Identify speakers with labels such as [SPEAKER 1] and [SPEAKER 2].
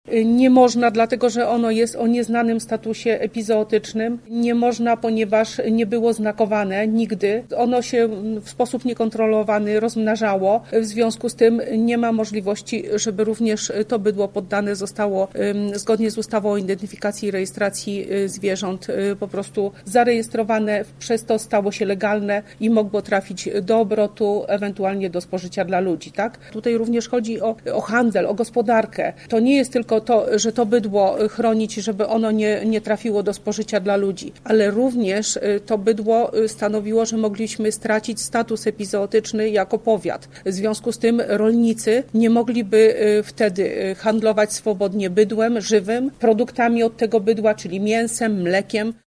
[SPEAKER 1] Nie można, dlatego że ono jest o nieznanym statusie epizootycznym. Nie można, ponieważ nie było znakowane nigdy. Ono się w sposób niekontrolowany rozmnażało. W związku z tym nie ma możliwości, żeby również to bydło poddane zostało zgodnie z ustawą o identyfikacji i rejestracji zwierząt po prostu zarejestrowane, przez to stało się legalne i mogło trafić do obrotu, ewentualnie do spożycia dla ludzi. Tak? Tutaj również chodzi o handel, o gospodarkę. To nie jest tylko to, że to bydło chronić, żeby ono nie trafiło do spożycia dla ludzi, ale również to bydło stanowiło, że mogliśmy stracić status epizootyczny jako powiat. W związku z tym rolnicy nie mogliby wtedy handlować swobodnie bydłem żywym, produktami od tego bydła, czyli mięsem, mlekiem.